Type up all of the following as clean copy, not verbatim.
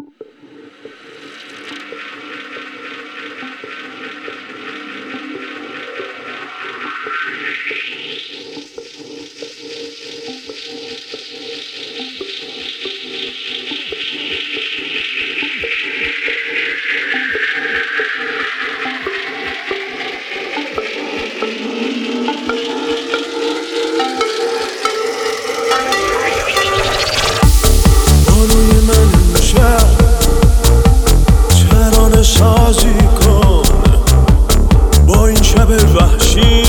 سازی کن با این شب وحشی،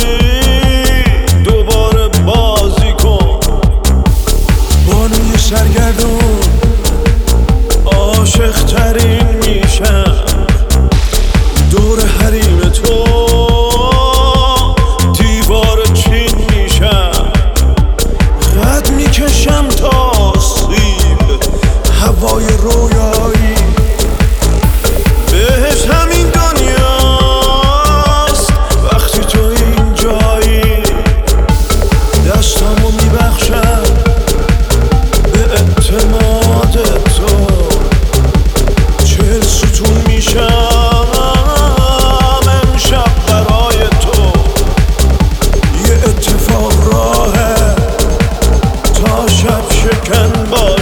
دوباره بازی کن. بانوی سرگردون عاشق ترین میشم، دور حریم تو دیوار چین میشم. قد میکشم تا سیب هوای رویایی، بهش همین دنیاست وقتی تو اینجایی. دستامو میبخشم به اعتماد تو، 40 ستون میشم امشب برای تو. یه اتفاق راهه تا شب شکن با